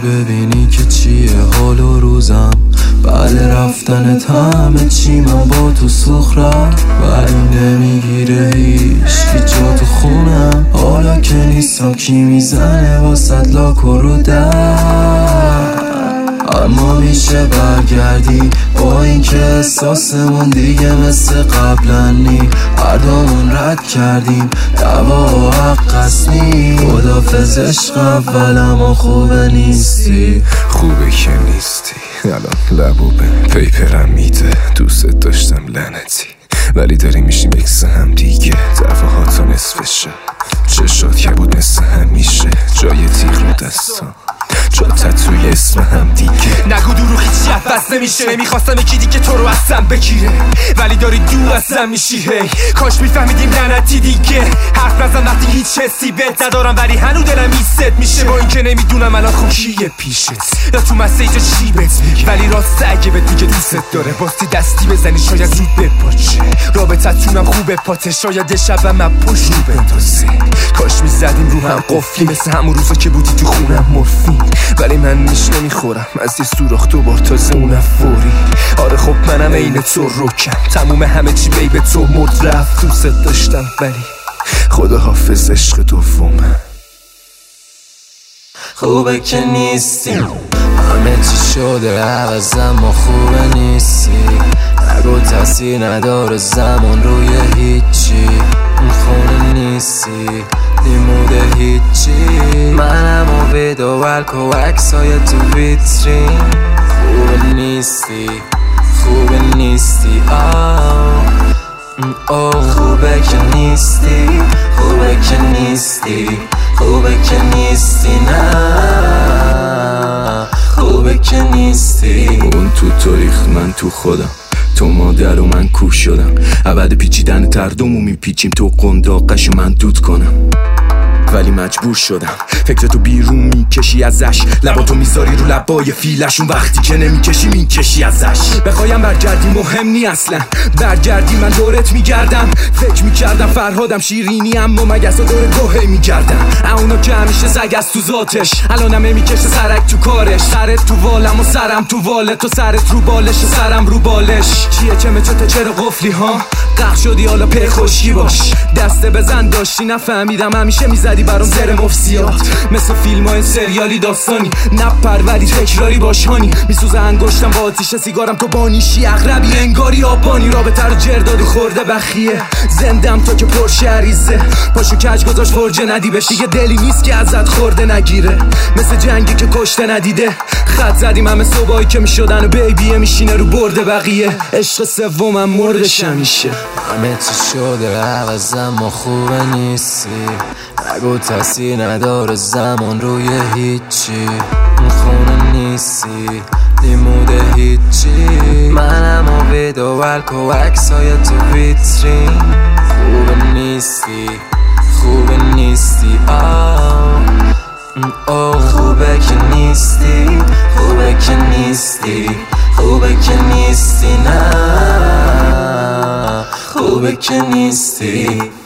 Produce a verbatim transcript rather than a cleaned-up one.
ببینی که چیه حال و روزم بعد رفتنت همه چی من با تو سخرم ولی نمیگیره هیچکی جا تو خونم حالا که نیستم کی میزنه واسد لاک و رو در اما میشه برگردی با این که احساسمون دیگه مثل قبلا نی هر دومون رد کردیم دوا و حق هستی خدافظ عشق اول اما خوبه نیستی خوبه که نیستی الان لبو به پیپرم میده دوست داشتم لعنتی ولی داری میشیم اکس هم دیگه دفعات نصف شب چشات که بود مثل همیشه جای تیغ رو دستان جا تتوی اسم هم دیگه نگو دروغ هیچی عوض نمیشه نمیخواستم یکی دیگه تو رو ازم بگیره ولی داری دور ازم میشی هی کاش میفهمیدیم لعنتی دیگه حرف نزن وقتی هیچ حسی بهت ندارم ولی هنو دلم ایست میشه با اینکه نمیدونم الان خون کیه پیشت یا تو مسیجا چی بهت میگه ولی راست اگه به دیگه دوست داره باستی دستی بزنی شاید زود بپاچه رابطتونم خوبه پاته شاید یه شبم من پشت رو بندازه کاش میزدیم رو هم قفلی مثل همون روزا که بودی تو خونم مورفین ولی من میش نمیخورم از یه سوراخ دوبار تازه اونم فوری آره خب منم عین تو روکم تموم همه چی بی به تو مرد رفت دوست داشتم ولی خدا حافظ عشق دومم خوبه که نیستی همه چی شده عوضم و خوبه نیستی نگو تاثیر نداره زمان روی هیچی خونه نیستی دیموده هیچی منم و ویدو ولکو عکسای تو ویترین خوبه نیستی خوبه نیستی آه آه خوبه که نیستی خوبه که نیستی خوبه که نیستی نه خوبه که نیستی اون تو تاریخ من تو خودم تو مادر و من کوش شدم ابد پیچیدن تردومو میپیچیم تو قنداقش من دود کنم ولی مجبور شدم فکر تو بیرون میکشی ازش لباتو میذاری رو لبای فیلش اون وقتی که نمیکشی میکشی ازش بخوایم برگردی مهم نی اصلا برگردی من دورت میگردم فکر میکردم فرهادم شیرینی اما مگس دور دوهی میگردم اونا که همیشه سگ از تو ذاتش الانم نمیکشه سرک تو کارش سرت تو والم و سرم تو واله تو سرت رو بالش و سرم رو بالش چیه چمه چته چرا قفلی ها قخ شدی حالا پر خوشی باش دسته بزن داشتی نفهمیدم همیشه میزدی برام زر مفسیات مثل فیلم های سریالی داستانی نپروری تکراری باشانی میسوزه انگشتم با آتیش سیگارم تو بانیشی اغربی انگاری آبانی رابطه رو جردادی خورده بخیه زندم تو که پرشه عریزه پاشو کج گذاشت فرجه ندی بهش دیگه دلی نیست که ازت خورده نگیره مثل جنگی که کشته ندیده خط زدیم همه صبحایی که میشدن و بیبیه میشینه رو برده بقیه عشق سومم مردش همیشه همه چی شده عوضم و خوبه نیستی نگو تاثیر نداره زمان روی هیچی خونه نیستی دیموده هیچی منم و ویدو ولکو عکسای تو ویترین خوبه نیستی خوبه نیستی آه آه خوبه که نیستی خوبه که نیستی خوبه که نیستی نه خوبه که نیستی